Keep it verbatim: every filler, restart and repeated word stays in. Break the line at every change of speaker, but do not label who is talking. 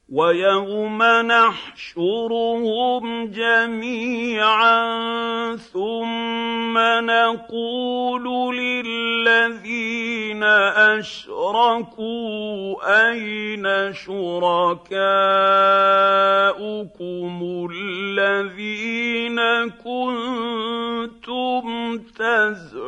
ويوم نحشرهم جميعا ثم نقول للذين أشركوا أين شركاؤكم الذين كنتم تزعمون